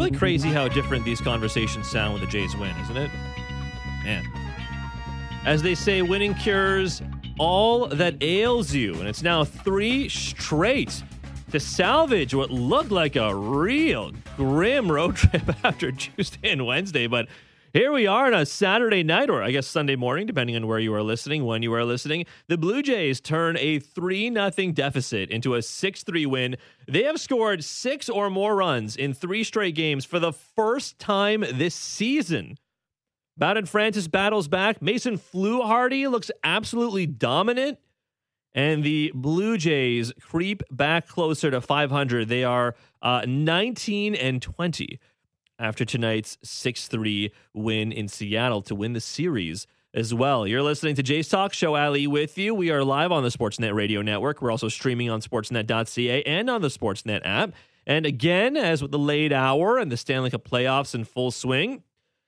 really crazy how different these conversations sound when the Jays win, isn't it? Man. As they say, winning cures all that ails you. And it's now 3 straight to salvage what looked like a real grim road trip after Tuesday and Wednesday. But here we are on a Saturday night, or I guess Sunday morning, depending on where you are listening, when you are listening. The Blue Jays turn a 3-0 deficit into a 6-3 win. They have scored 6 or more runs in 3 straight games for the first time this season. Bowden Francis battles back. Mason Fluharty looks absolutely dominant. And the Blue Jays creep back closer to 500. They are 19-20 after tonight's 6-3 win in Seattle to win the series as well. You're listening to Jays Talk. Show Ali with you. We are live on the Sportsnet Radio Network. We're also streaming on sportsnet.ca and on the Sportsnet app. And again, as with the late hour and the Stanley Cup playoffs in full swing,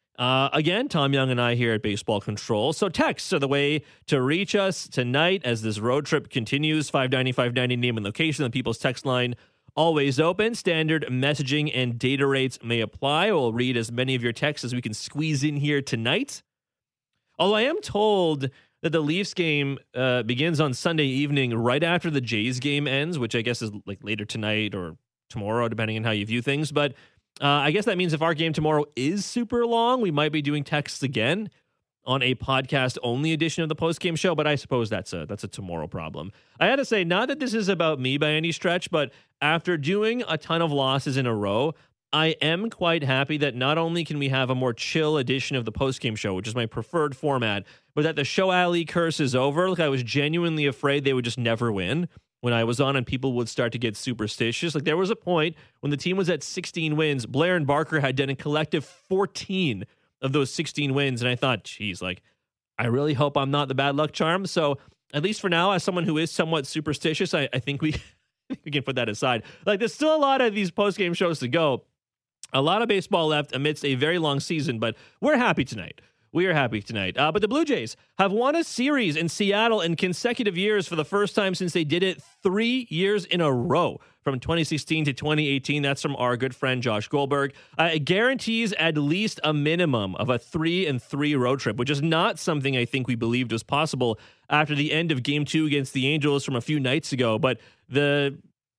again, Tom Young and I here at Baseball Control. So texts are the way to reach us tonight as this road trip continues. 590-590 name and location. The People's Text line always open. Standard messaging and data rates may apply. We'll read as many of your texts as we can squeeze in here tonight. Although I am told that the Leafs game begins on Sunday evening right after the Jays game ends, which I guess is like later tonight or tomorrow, depending on how you view things. But I guess that means if our game tomorrow is super long, we might be doing texts again on a podcast-only edition of the post-game show, but I suppose that's a tomorrow problem. I had to say, not that this is about me by any stretch, but after doing a ton of losses in a row, I am quite happy that not only can we have a more chill edition of the post-game show, which is my preferred format, but that the Show Ali curse is over. Like, I was genuinely afraid they would just never win when I was on and people would start to get superstitious. Like, there was a point when the team was at 16 wins. Blair and Barker had done a collective 14 of those 16 wins. And I thought, geez, like, I really hope I'm not the bad luck charm. So at least for now, as someone who is somewhat superstitious, I think we can put that aside. Like, there's still a lot of these post-game shows to go. A lot of baseball left amidst a very long season, but we're happy tonight. We are happy tonight. But the Blue Jays have won a series in Seattle in consecutive years for the first time since they did it 3 years in a row, from 2016 to 2018. That's from our good friend Josh Goldberg. It guarantees at least a minimum of a 3-3 road trip, which is not something I think we believed was possible after the end of Game 2 against the Angels from a few nights ago. But the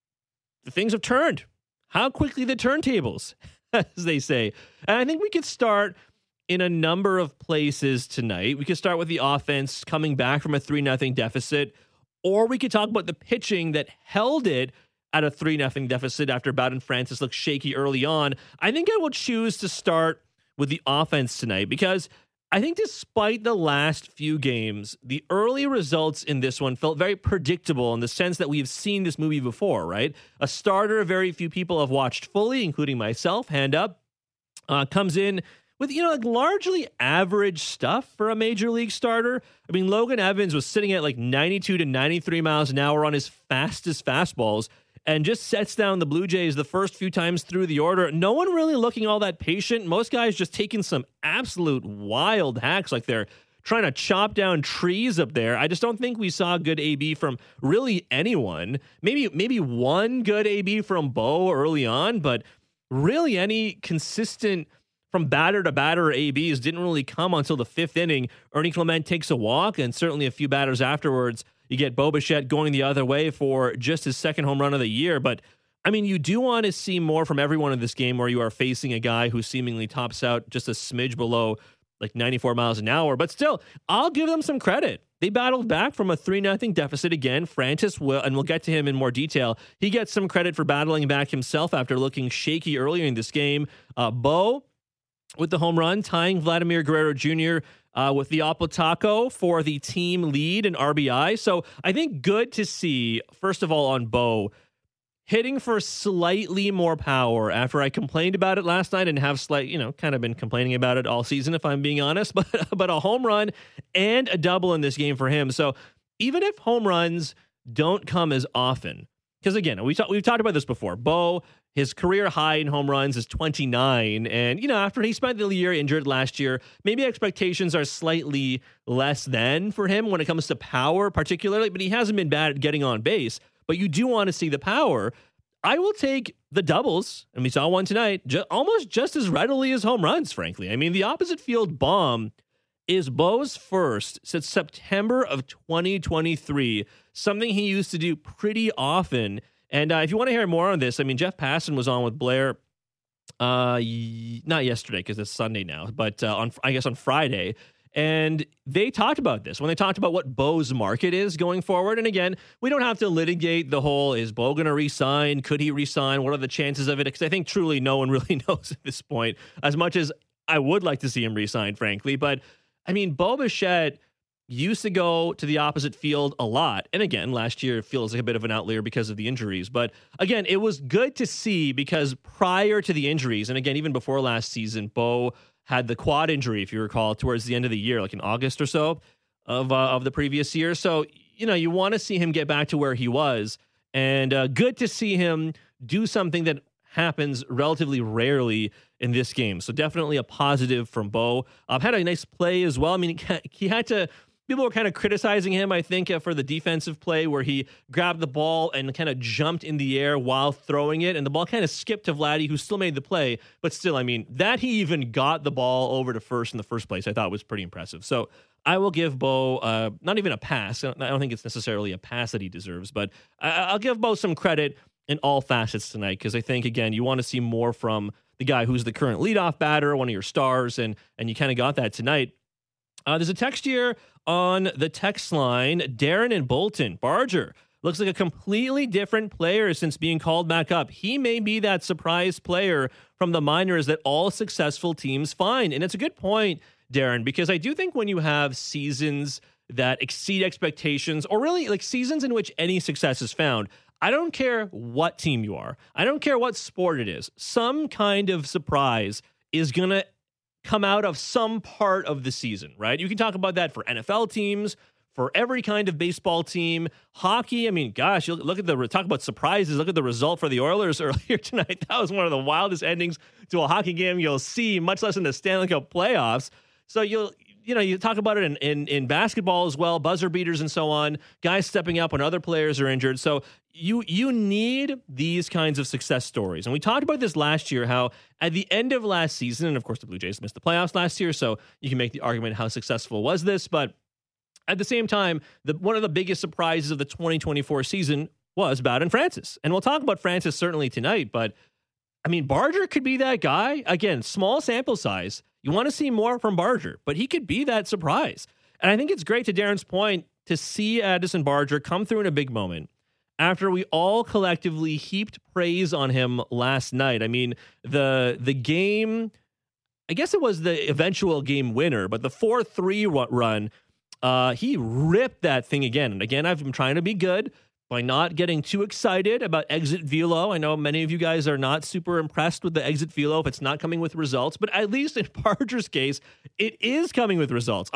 things have turned. How quickly the turntables, as they say. And I think we could start in a number of places tonight. We could start with the offense coming back from a 3-0 deficit, or we could talk about the pitching that held it at a 3-0 deficit after Bowden Francis looked shaky early on. I think I will choose to start with the offense tonight because I think despite the last few games, the early results in this one felt very predictable in the sense that we've seen this movie before, right? A starter very few people have watched fully, including myself, hand up, comes in with, like largely average stuff for a major league starter. I mean, Logan Evans was sitting at like 92 to 93 miles an hour on his fastest fastballs and just sets down the Blue Jays the first few times through the order. No one really looking all that patient. Most guys just taking some absolute wild hacks like they're trying to chop down trees up there. I just don't think we saw good AB from really anyone. Maybe one good AB from Bo early on, but really any consistent from batter to batter ABs didn't really come until the 5th inning. Ernie Clement takes a walk, and certainly a few batters afterwards, you get Bo Bichette going the other way for just his second home run of the year. But, I mean, you do want to see more from everyone in this game where you are facing a guy who seemingly tops out just a smidge below like 94 miles an hour. But still, I'll give them some credit. They battled back from a 3-0 deficit again. Francis will, and we'll get to him in more detail. He gets some credit for battling back himself after looking shaky earlier in this game. Bo with the home run, tying Vladimir Guerrero Jr. With the Oppo Taco for the team lead in RBI. So I think good to see, first of all, on Bo, hitting for slightly more power after I complained about it last night and have kind of been complaining about it all season, if I'm being honest, but a home run and a double in this game for him. So even if home runs don't come as often, because again, we've talked about this before, Bo, his career high in home runs is 29. And, after he spent the year injured last year, maybe expectations are slightly less than for him when it comes to power particularly, but he hasn't been bad at getting on base. But you do want to see the power. I will take the doubles, and we saw one tonight, almost just as readily as home runs, frankly. I mean, the opposite field bomb is Bo's first since September of 2023, something he used to do pretty often. And if you want to hear more on this, I mean, Jeff Passan was on with Blair, not yesterday because it's Sunday now, but on Friday. And they talked about this when they talked about what Bo's market is going forward. And again, we don't have to litigate the whole, is Bo going to resign? Could he resign? What are the chances of it? Because I think truly no one really knows at this point, as much as I would like to see him resign, frankly. But I mean, Bo Bichette used to go to the opposite field a lot. And again, last year feels like a bit of an outlier because of the injuries. But again, it was good to see because prior to the injuries, and again, even before last season, Bo had the quad injury, if you recall, towards the end of the year, like in August or so of the previous year. So, you want to see him get back to where he was. And good to see him do something that happens relatively rarely in this game. So definitely a positive from Bo. Had a nice play as well. I mean, he had to... People were kind of criticizing him, I think, for the defensive play where he grabbed the ball and kind of jumped in the air while throwing it. And the ball kind of skipped to Vladdy, who still made the play. But still, I mean, that he even got the ball over to first in the first place, I thought was pretty impressive. So I will give Bo not even a pass. I don't think it's necessarily a pass that he deserves, but I'll give Bo some credit in all facets tonight because I think, again, you want to see more from the guy who's the current leadoff batter, one of your stars, and you kind of got that tonight. There's a text here on the text line. Darren and Bolton. Barger looks like a completely different player since being called back up. He may be that surprise player from the minors that all successful teams find. And it's a good point, Darren, because I do think when you have seasons that exceed expectations, or really like seasons in which any success is found, I don't care what team you are. I don't care what sport it is. Some kind of surprise is going to come out of some part of the season, right? You can talk about that for NFL teams, for every kind of baseball team, hockey. I mean, gosh, you look at talk about surprises. Look at the result for the Oilers earlier tonight. That was one of the wildest endings to a hockey game you'll see, much less in the Stanley Cup playoffs. So you talk about it in basketball as well, buzzer beaters and so on, guys stepping up when other players are injured. So you need these kinds of success stories. And we talked about this last year, how at the end of last season, and of course the Blue Jays missed the playoffs last year, so you can make the argument how successful was this, but at the same time, one of the biggest surprises of the 2024 season was Bowden Francis. And we'll talk about Francis certainly tonight, but I mean, Barger could be that guy. Again, small sample size. You want to see more from Barger, but he could be that surprise. And I think it's great, to Darren's point, to see Addison Barger come through in a big moment after we all collectively heaped praise on him last night. I mean, the game, I guess it was the eventual game winner, but the 4-3 run, he ripped that thing again. And again, I've been trying to be good by not getting too excited about exit velo. I know many of you guys are not super impressed with the exit velo if it's not coming with results, but at least in Barger's case, it is coming with results.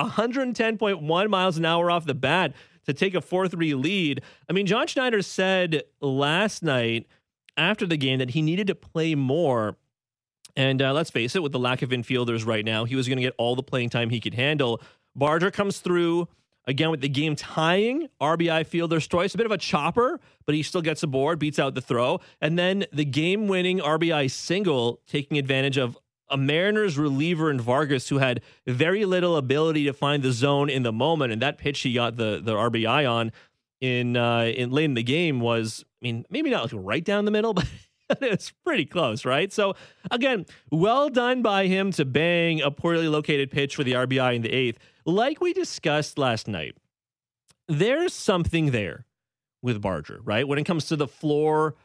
110.1 miles an hour off the bat to take a 4-3 lead. I mean, John Schneider said last night after the game that he needed to play more. And let's face it, with the lack of infielders right now, he was going to get all the playing time he could handle. Barger comes through again with the game tying RBI fielder's choice, a bit of a chopper, but he still gets aboard, beats out the throw. And then the game winning RBI single, taking advantage of a Mariners reliever in Vargas who had very little ability to find the zone in the moment. And that pitch he got the RBI on in late in the game was, I mean, maybe not like right down the middle, but it's pretty close, right? So again, well done by him to bang a poorly located pitch for the RBI in the eighth. Like we discussed last night, there's something there with Barger, right? When it comes to the floor,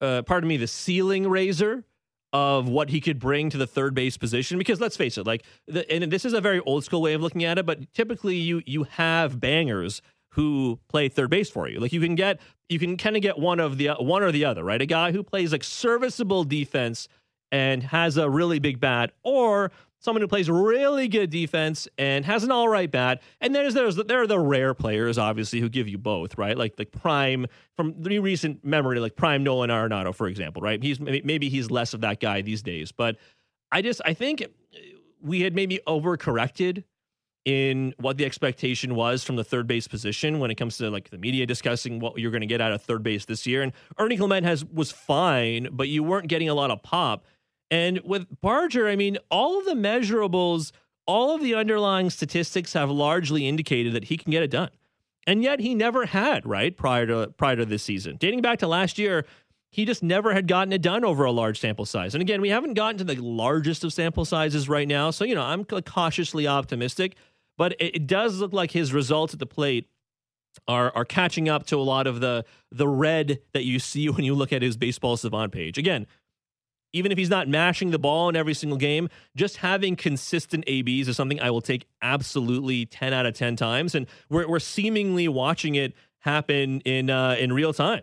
the ceiling raiser of what he could bring to the third base position. Because let's face it, and this is a very old school way of looking at it, but typically you have bangers who play third base for you. Like you can kind of get one or the other, right? A guy who plays like serviceable defense and has a really big bat, or someone who plays really good defense and has an all right bat. And there are the rare players, obviously, who give you both, right? Like the prime, from the recent memory, like prime Nolan Arenado, for example, right? Maybe he's less of that guy these days, but I think we had maybe overcorrected in what the expectation was from the third base position when it comes to like the media discussing what you're going to get out of third base this year. And Ernie Clement was fine, but you weren't getting a lot of pop. And with Barger, I mean, all of the measurables, all of the underlying statistics have largely indicated that he can get it done. And yet he never had, right, prior to this season. Dating back to last year, he just never had gotten it done over a large sample size. And again, we haven't gotten to the largest of sample sizes right now. So, I'm cautiously optimistic. But it does look like his results at the plate are catching up to a lot of the red that you see when you look at his Baseball Savant page. Again, even if he's not mashing the ball in every single game, just having consistent ABs is something I will take absolutely 10 out of 10 times. And we're seemingly watching it happen in real time.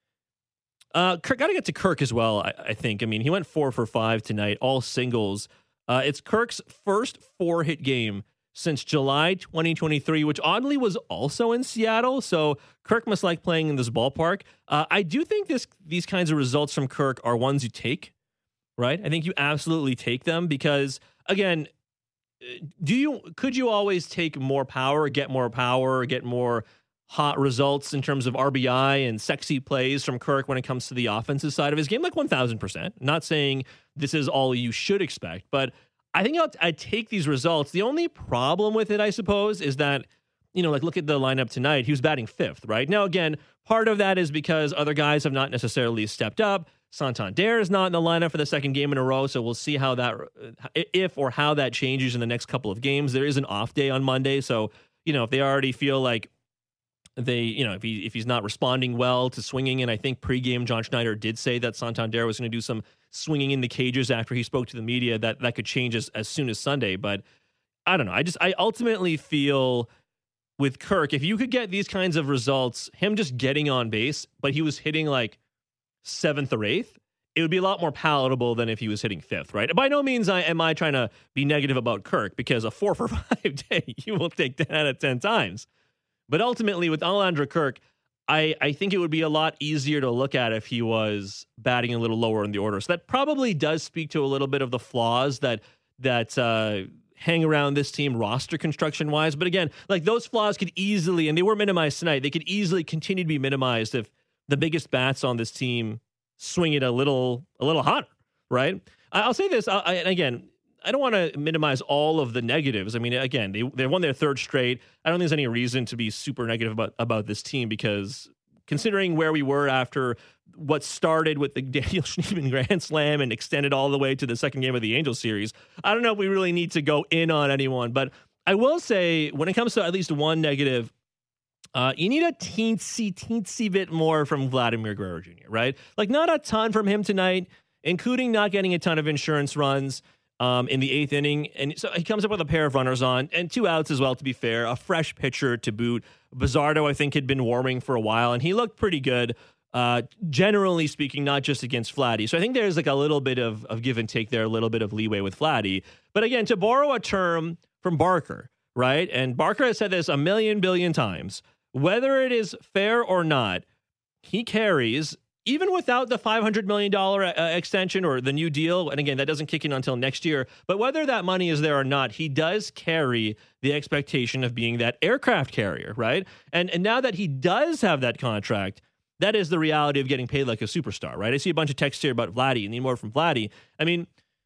Kirk, got to get to Kirk as well, I think. I mean, he went 4 for 5 tonight, all singles. It's Kirk's first 4-hit game since July 2023, which oddly was also in Seattle. So Kirk must like playing in this ballpark. I do think these kinds of results from Kirk are ones you take, right? I think you absolutely take them because, again, could you always take more power, get more hot results in terms of RBI and sexy plays from Kirk when it comes to the offensive side of his game? Like 1,000%. Not saying this is all you should expect, but I think I'd take these results. The only problem with it, I suppose, is that, like look at the lineup tonight. He was batting 5th, right? Now, again, part of that is because other guys have not necessarily stepped up. Santander is not in the lineup for the second game in a row, so we'll see how that changes in the next couple of games. There is an off day on Monday, so, if they already feel like if he's not responding well to swinging, and I think pregame John Schneider did say that Santander was going to do some swinging in the cages after he spoke to the media, that could change as soon as Sunday. But I don't know. I ultimately feel with Kirk, if you could get these kinds of results, him just getting on base, but he was hitting like 7th or 8th, it would be a lot more palatable than if he was hitting 5th, right? By no means am I trying to be negative about Kirk, because a 4 for 5 day, you will take 10 out of 10 times. But ultimately, with Alejandro Kirk, I think it would be a lot easier to look at if he was batting a little lower in the order. So that probably does speak to a little bit of the flaws that hang around this team roster construction wise. But again, like those flaws could easily, and they were minimized tonight, they could easily continue to be minimized if the biggest bats on this team swing it a little hotter, right? I'll say this, again, I don't want to minimize all of the negatives. I mean, again, they won their 3rd straight. I don't think there's any reason to be super negative about this team, because considering where we were after what started with the Daniel Schneemann Grand Slam and extended all the way to the second game of the Angels series, I don't know if we really need to go in on anyone. But I will say, when it comes to at least one negative, you need a teensy bit more from Vladimir Guerrero Jr., right? Like not a ton from him tonight, including not getting a ton of insurance runs in the 8th inning. And so he comes up with a pair of runners on and 2 outs as well, to be fair. A fresh pitcher to boot. Bizardo, I think, had been warming for a while, and he looked pretty good, generally speaking, not just against Vladdy. So I think there's like a little bit of give and take there, a little bit of leeway with Vladdy. But again, to borrow a term from Barker, right? And Barker has said this a million billion times. Whether it is fair or not, he carries, even without the $500 million extension or the new deal, and again, that doesn't kick in until next year, but whether that money is there or not, he does carry the expectation of being that aircraft carrier, right? And now that he does have that contract, that is the reality of getting paid like a superstar, right? I see a bunch of texts here about Vladdy and need more from Vladdy. I mean,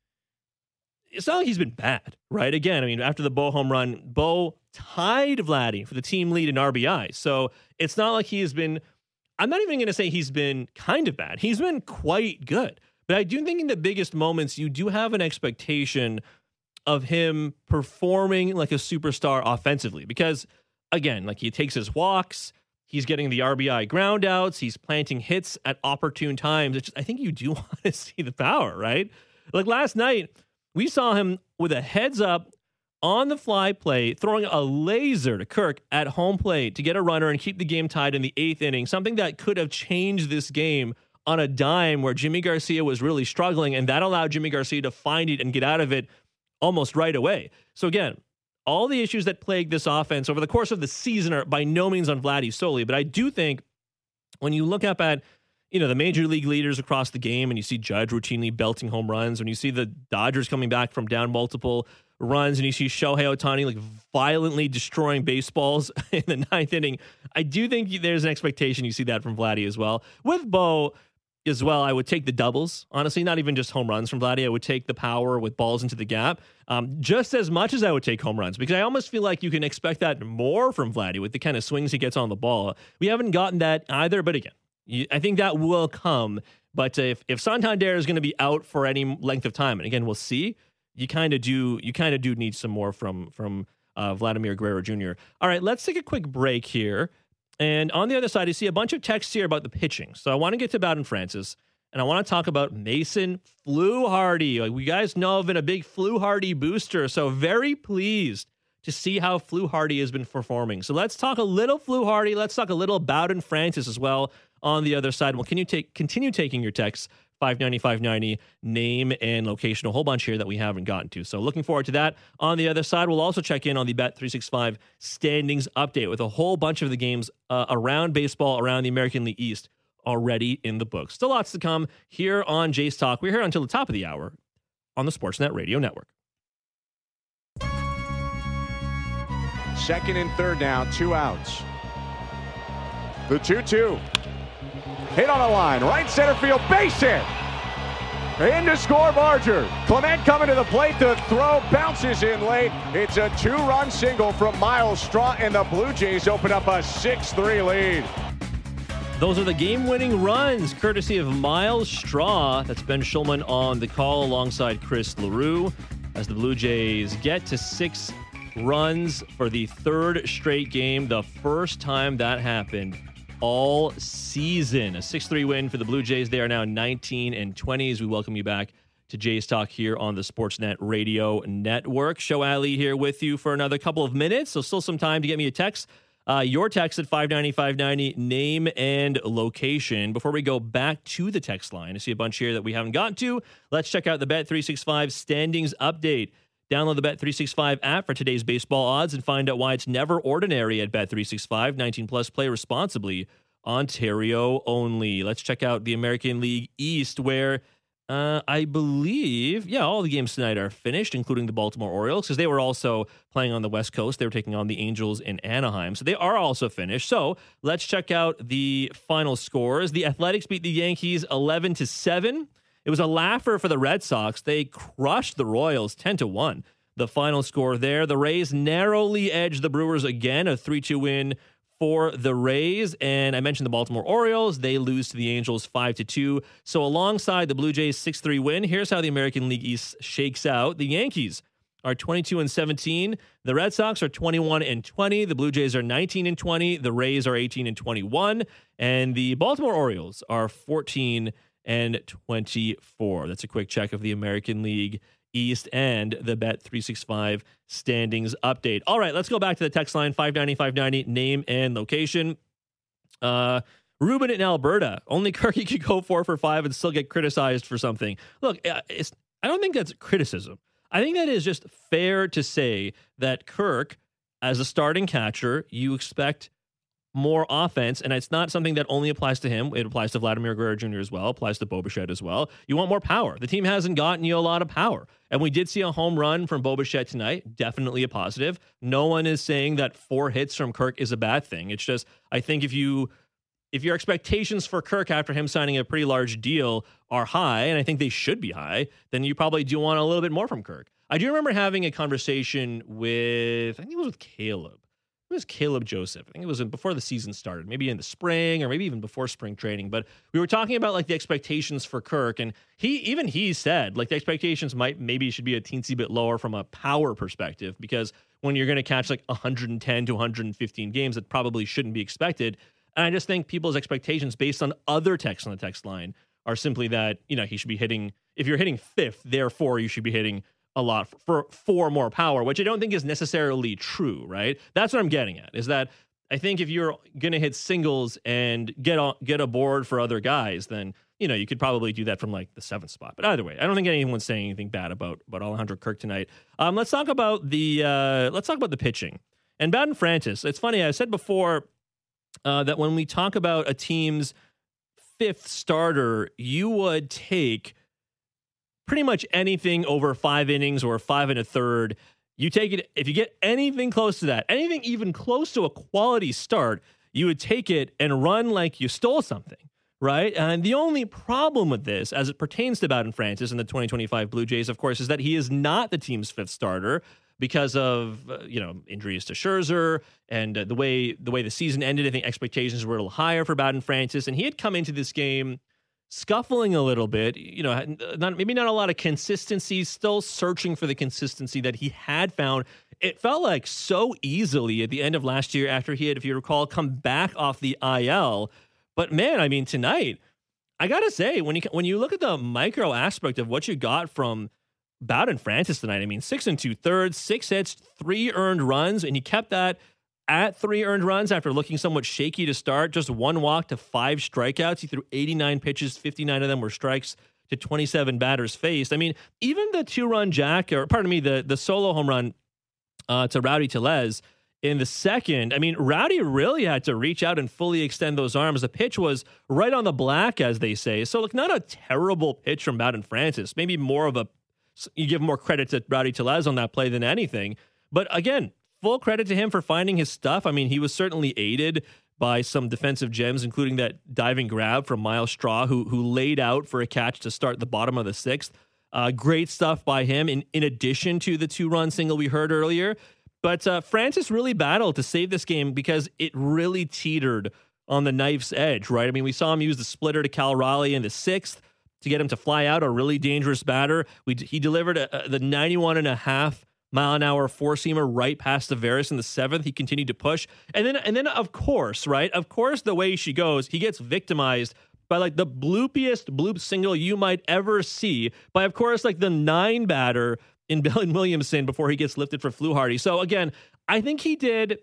it's not like he's been bad, right? Again, I mean, after the Bo home run, Bo tied Vladdy for the team lead in RBI. So it's not like he has been, I'm not even going to say he's been kind of bad. He's been quite good. But I do think in the biggest moments, you do have an expectation of him performing like a superstar offensively. Because, again, like he takes his walks, he's getting the RBI ground outs, he's planting hits at opportune times. It's just, I think you do want to see the power, right? Like last night, we saw him with a heads up on the fly play, throwing a laser to Kirk at home plate to get a runner and keep the game tied in the 8th inning, something that could have changed this game on a dime where Jimmy Garcia was really struggling, and that allowed Jimmy Garcia to find it and get out of it almost right away. So again, all the issues that plague this offense over the course of the season are by no means on Vladdy solely, but I do think when you look up at the major league leaders across the game and you see Judge routinely belting home runs, when you see the Dodgers coming back from down multiple, runs and you see Shohei Ohtani like violently destroying baseballs in the ninth inning, I do think there's an expectation you see that from Vladdy as well. With Bo as well, I would take the doubles. Honestly, not even just home runs from Vladdy. I would take the power with balls into the gap just as much as I would take home runs, because I almost feel like you can expect that more from Vladdy with the kind of swings he gets on the ball. We haven't gotten that either, but again, I think that will come. But if Santander is going to be out for any length of time, and again, we'll see, you kind of do need some more from Vladimir Guerrero Jr. All right, let's take a quick break here. And on the other side, you see a bunch of texts here about the pitching. So I want to get to Bowden Francis, and I want to talk about Mason Fluharty. Like, we guys know I've been a big Fluharty booster, so very pleased to see how Fluharty has been performing. So let's talk a little Fluharty. Let's talk a little Bowden Francis as well on the other side. Well, can you continue taking your texts? 590, name and location, a whole bunch here that we haven't gotten to. So looking forward to that. On the other side, we'll also check in on the Bet365 standings update with a whole bunch of the games around baseball, around the American League East already in the books. Still lots to come here on Jays Talk. We're here until the top of the hour on the Sportsnet Radio Network. Second and third now, 2 outs. The 2-2. Hit on a line, right center field, base hit. In to score Barger. Clement coming to the plate, the throw bounces in late. It's a 2-run single from Miles Straw, and the Blue Jays open up a 6-3 lead. Those are the game-winning runs, courtesy of Miles Straw. That's Ben Schulman on the call alongside Chris LaRue, as the Blue Jays get to 6 runs for the third straight game, the first time that happened all season. A 6-3 win for the Blue Jays. They are now 19-20 as we welcome you back to Jays Talk here on the Sportsnet Radio Network. Show Ali here with you for another couple of minutes, so still some time to get me a text. Your text at 590, name and location. Before we go back to the text line, I see a bunch here that we haven't gotten to. Let's check out the Bet365 standings update. Download the Bet365 app for today's baseball odds and find out why it's never ordinary at Bet365. 19 plus, play responsibly. Ontario only. Let's check out the American League East, where I believe, all the games tonight are finished, including the Baltimore Orioles, because they were also playing on the West Coast. They were taking on the Angels in Anaheim, so they are also finished. So let's check out the final scores. The Athletics beat the Yankees 11-7. It was a laugher for the Red Sox. They crushed the Royals 10-1. The final score there. The Rays narrowly edged the Brewers again, a 3-2 win for the Rays. And I mentioned the Baltimore Orioles. They lose to the Angels 5-2. So alongside the Blue Jays 6-3 win, here's how the American League East shakes out. The Yankees are 22-17. The Red Sox are 21-20. The Blue Jays are 19-20. The Rays are 18-21. And the Baltimore Orioles are 14-24. That's a quick check of the American League East and the Bet365 standings update. All right, let's go back to the text line, 590, name and location. Ruben in Alberta, only Kirky could go 4 for 5 and still get criticized for something. Look, I don't think that's criticism. I think that is just fair to say that Kirk, as a starting catcher, you expect more offense, and it's not something that only applies to him. It applies to Vladimir Guerrero Jr. as well, applies to Bo Bichette as well. You want more power. The team hasn't gotten you a lot of power, and we did see a home run from Bo Bichette tonight, definitely a positive. No one is saying that 4 hits from Kirk is a bad thing. It's just, I think if your expectations for Kirk after him signing a pretty large deal are high, and I think they should be high, then you probably do want a little bit more from Kirk. I do remember having a conversation with, I think it was with Caleb. It was Caleb Joseph. I think it was before the season started, maybe in the spring or maybe even before spring training. But we were talking about like the expectations for Kirk, and he said like the expectations maybe should be a teensy bit lower from a power perspective, because when you're going to catch like 110 to 115 games, that probably shouldn't be expected. And I just think people's expectations based on other texts on the text line are simply that, he should be hitting, if you're hitting 5th, therefore you should be hitting a lot for more power, which I don't think is necessarily true, right? That's what I'm getting at, is that I think if you're going to hit singles and get aboard for other guys, then, you could probably do that from like the 7th spot. But either way, I don't think anyone's saying anything bad about Alejandro Kirk tonight. Let's talk about the pitching. And Bowden Francis, it's funny, I said before that when we talk about a team's 5th starter, you would take pretty much anything over 5 innings or 5 1/3. You take it, if you get anything close to that, anything even close to a quality start, you would take it and run like you stole something, right? And the only problem with this, as it pertains to Bowden Francis and the 2025 Blue Jays, of course, is that he is not the team's 5th starter because of injuries to Scherzer and the way the season ended. I think expectations were a little higher for Bowden Francis, and he had come into this game scuffling a little bit, maybe not a lot of consistency, still searching for the consistency that he had found. It felt like so easily at the end of last year after he had, if you recall, come back off the IL. But man, I mean, tonight, I got to say, when you look at the micro aspect of what you got from Bowden Francis tonight, I mean, 6 2/3, 6 hits, 3 earned runs, and he kept that at 3 earned runs after looking somewhat shaky to start. Just 1 walk to 5 strikeouts. He threw 89 pitches, 59 of them were strikes to 27 batters faced. I mean, even the 2-run the solo home run to Rowdy Tellez in the second, I mean, Rowdy really had to reach out and fully extend those arms. The pitch was right on the black, as they say. So, look, not a terrible pitch from Bowden Francis. Maybe you give more credit to Rowdy Tellez on that play than anything. But again, full credit to him for finding his stuff. I mean, he was certainly aided by some defensive gems, including that diving grab from Miles Straw, who laid out for a catch to start the bottom of the 6th. Great stuff by him, in addition to the 2-run single we heard earlier. But Francis really battled to save this game because it really teetered on the knife's edge, right? I mean, we saw him use the splitter to Cal Raleigh in the 6th to get him to fly out, a really dangerous batter. He delivered the 91.5 mile an hour 4-seamer right past Tavares in the 7th. He continued to push. And then of course, right? Of course, the way she goes, he gets victimized by like the bloopiest bloop single you might ever see by, of course, like the 9 batter in Billy Williamson before he gets lifted for Fluharty. So again, I think he did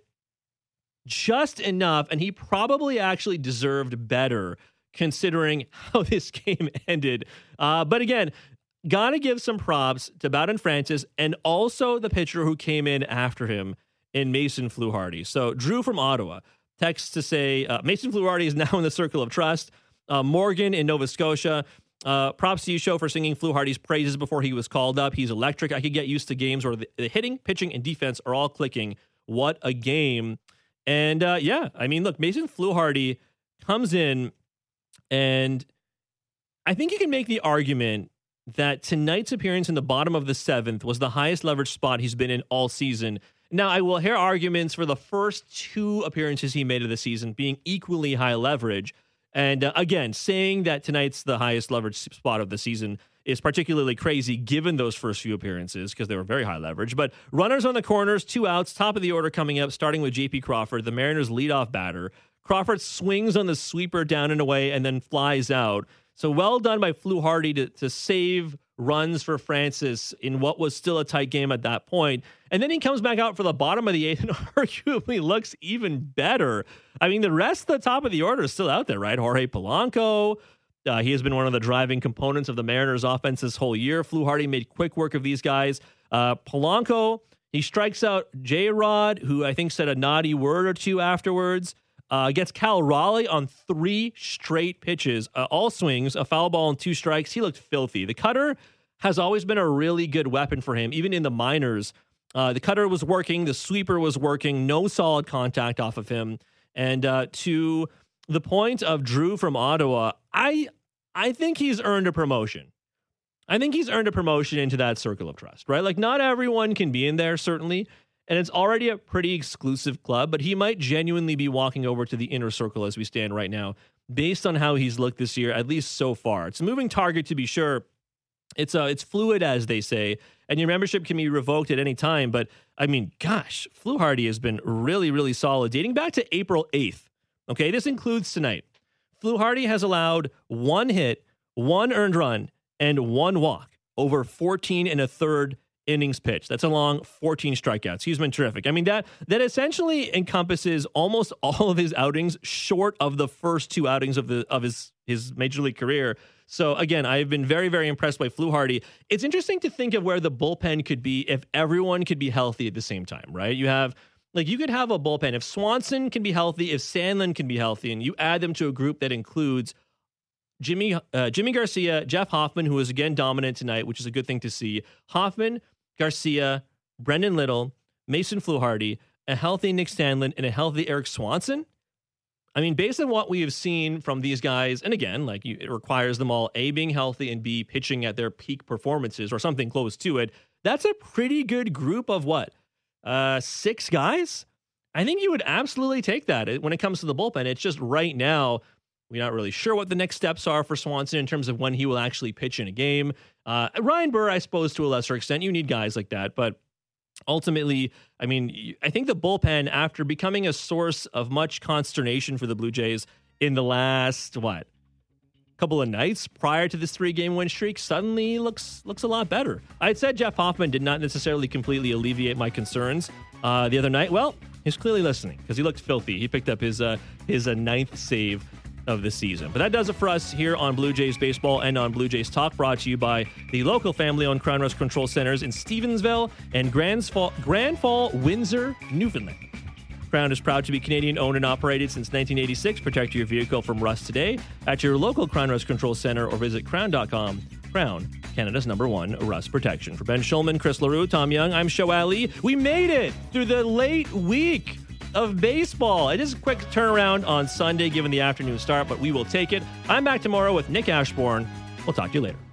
just enough, and he probably actually deserved better considering how this game ended. But again, gotta give some props to Bowden Francis and also the pitcher who came in after him in Mason Fluharty. So Drew from Ottawa texts to say, Mason Fluharty is now in the circle of trust. Morgan in Nova Scotia, props to you, show, for singing Fluharty's praises before he was called up. He's electric. I could get used to games where the hitting, pitching, and defense are all clicking. What a game. And I mean, look, Mason Fluharty comes in, and I think you can make the argument that tonight's appearance in the bottom of the 7th was the highest leverage spot he's been in all season. Now, I will hear arguments for the first 2 appearances he made of the season being equally high leverage. And again, saying that tonight's the highest leverage spot of the season is particularly crazy given those first few appearances because they were very high leverage. But runners on the corners, 2 outs, top of the order coming up, starting with J.P. Crawford, the Mariners' leadoff batter. Crawford swings on the sweeper down and away and then flies out. So well done by Fluharty to save runs for Francis in what was still a tight game at that point. And then he comes back out for the bottom of the 8th and arguably looks even better. I mean, the rest of the top of the order is still out there, right? Jorge Polanco, he has been one of the driving components of the Mariners' offense this whole year. Fluharty made quick work of these guys. Polanco, he strikes out J-Rod, who I think said a naughty word or 2 afterwards. Gets Cal Raleigh on 3 straight pitches, all swings, a foul ball and 2 strikes. He looked filthy. The cutter has always been a really good weapon for him, even in the minors. The cutter was working. The sweeper was working. No solid contact off of him. And to the point of Drew from Ottawa, I think he's earned a promotion. I think he's earned a promotion into that circle of trust, right? Like, not everyone can be in there, certainly. And it's already a pretty exclusive club, but he might genuinely be walking over to the inner circle as we stand right now, based on how he's looked this year, at least so far. It's a moving target, to be sure. It's fluid, as they say, and your membership can be revoked at any time. But I mean, gosh, Fluharty has been really, really solid, dating back to April 8th. Okay, this includes tonight. Fluharty has allowed 1 hit, 1 earned run, and 1 walk over 14 1/3 innings pitched. That's along 14 strikeouts. He's been terrific. I mean, that essentially encompasses almost all of his outings, short of the first 2 outings of his major league career. So again, I've been very, very impressed by Fluharty. It's interesting to think of where the bullpen could be if everyone could be healthy at the same time, right? You could have a bullpen if Swanson can be healthy, if Sandlin can be healthy, and you add them to a group that includes Jimmy Garcia, Jeff Hoffman, who was again dominant tonight, which is a good thing to see. Hoffman, Garcia, Brendan Little, Mason Fluharty, a healthy Nick Stanlin, and a healthy Eric Swanson. I mean, based on what we have seen from these guys, and again, it requires them all, A, being healthy, and B, pitching at their peak performances or something close to it. That's a pretty good group of 6 guys? I think you would absolutely take that when it comes to the bullpen. It's just right now, we're not really sure what the next steps are for Swanson in terms of when he will actually pitch in a game. Ryan Burr, I suppose, to a lesser extent, you need guys like that. But ultimately, I mean, I think the bullpen, after becoming a source of much consternation for the Blue Jays in the last, couple of nights prior to this 3-game win streak, suddenly looks a lot better. I had said Jeff Hoffman did not necessarily completely alleviate my concerns the other night. Well, he's clearly listening because he looked filthy. He picked up his 9th save of the season. But that does it for us here on Blue Jays Baseball and on Blue Jays Talk, brought to you by the local family-owned Crown Rust Control Centers in Stevensville and Grand Fall, Windsor, Newfoundland. Crown is proud to be Canadian-owned and operated since 1986. Protect your vehicle from rust today at your local Crown Rust Control Center or visit crown.com. Crown, Canada's #1 rust protection. For Ben Schulman, Chris LaRue, Tom Young, I'm Show Ali. We made it through the late week of baseball. It is a quick turnaround on Sunday given the afternoon start, but we will take it. I'm back tomorrow with Nick Ashbourne. We'll talk to you later.